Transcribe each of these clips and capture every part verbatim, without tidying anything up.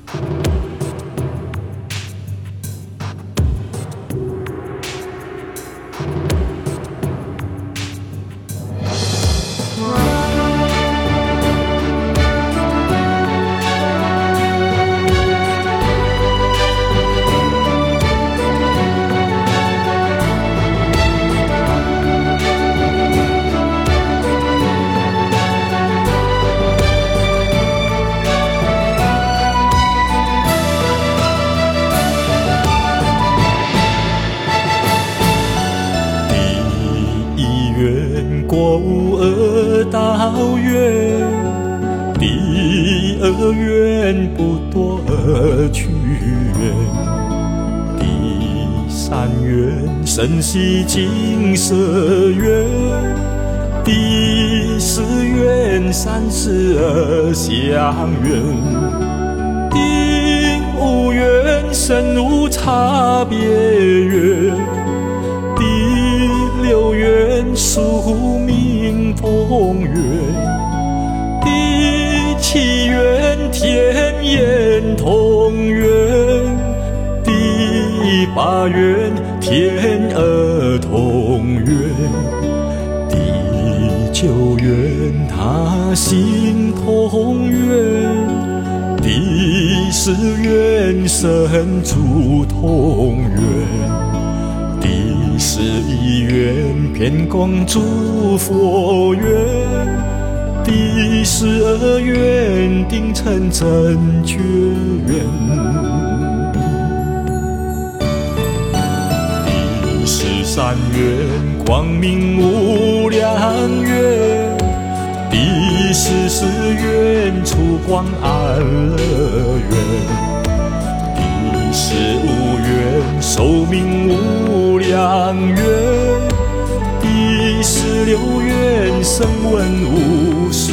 国二到月，第二愿不多而去愿，第三愿神系金色愿，第四愿三十而相愿，第五愿神无差别愿，第六愿宿命同愿，第七愿天眼同愿，第八愿天儿同愿，第九愿他心同愿，第十愿神主同愿，第十一愿遍光诸佛愿，第十二愿定成正觉愿，第十三愿光明无量愿，第十四愿出光安乐愿，第十五愿寿命无量愿，第十六愿声闻无数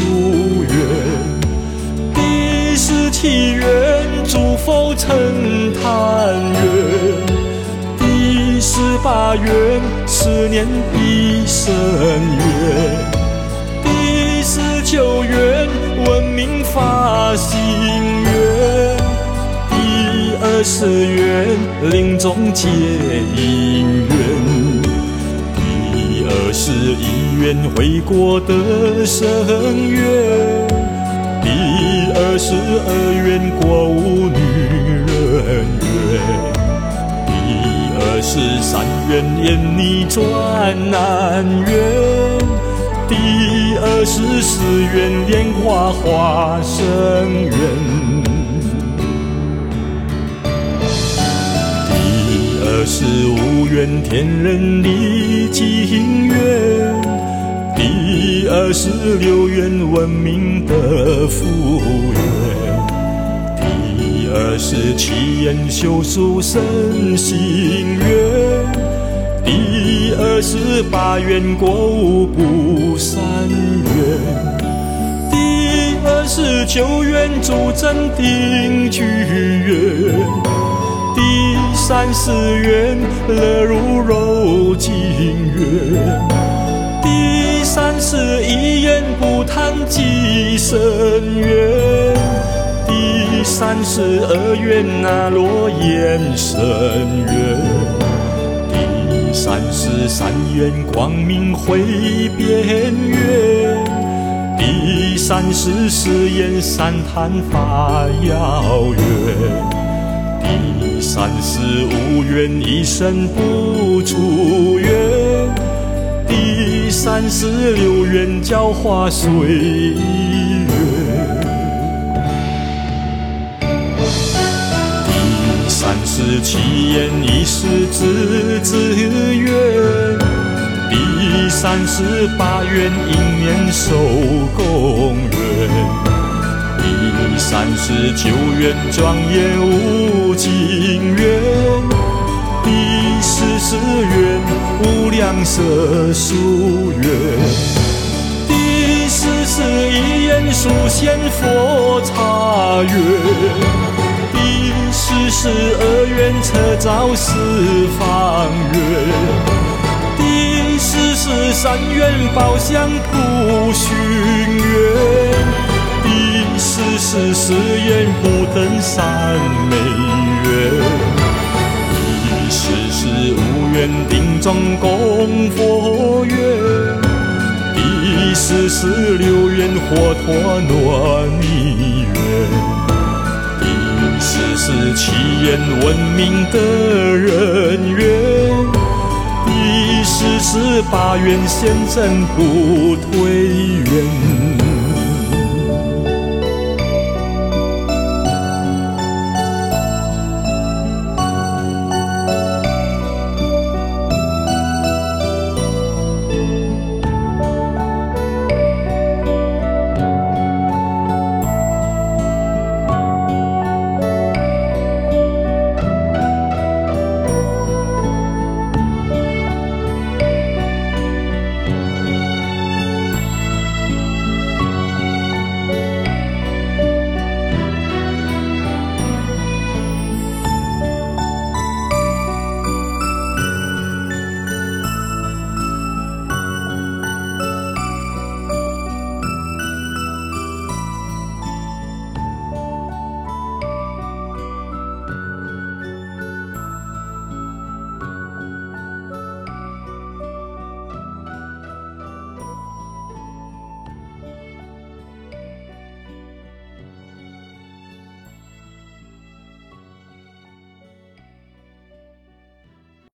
愿，第十七愿诸佛称叹愿，第十八愿十年必生愿，第十九愿闻名发心愿，第二十愿临终结因缘，第二十一愿回国得生愿，第二十二愿国无女人愿，第二十三愿愿逆转难愿，第二十四愿莲花化生愿，二十五愿天人历经愿，第二十六愿闻名得福愿，第二十七愿修属身心愿，第二十八愿过无不善愿，第二十九愿诸真定具愿，第三十愿乐如柔净愿，第三十一愿不贪己身愿，第三十二愿那罗延生愿，第三十三愿光明会变愿，第三十四愿三坛法要愿，第三十五愿一生不出愿，第三十六愿教化岁月，第三十七愿一世之子愿，第三十八愿因年受供愿，第三十九愿庄严无尽愿，第四十愿无量色数愿，第四十一愿殊显佛刹愿，第四十二愿车照十方愿，第四十三愿宝相普熏愿，第四十四愿不登山美愿。第四十五愿定中供佛愿，第四十六愿活脱暖泥愿，第四十七愿文明的人愿，第四十八愿宪政不退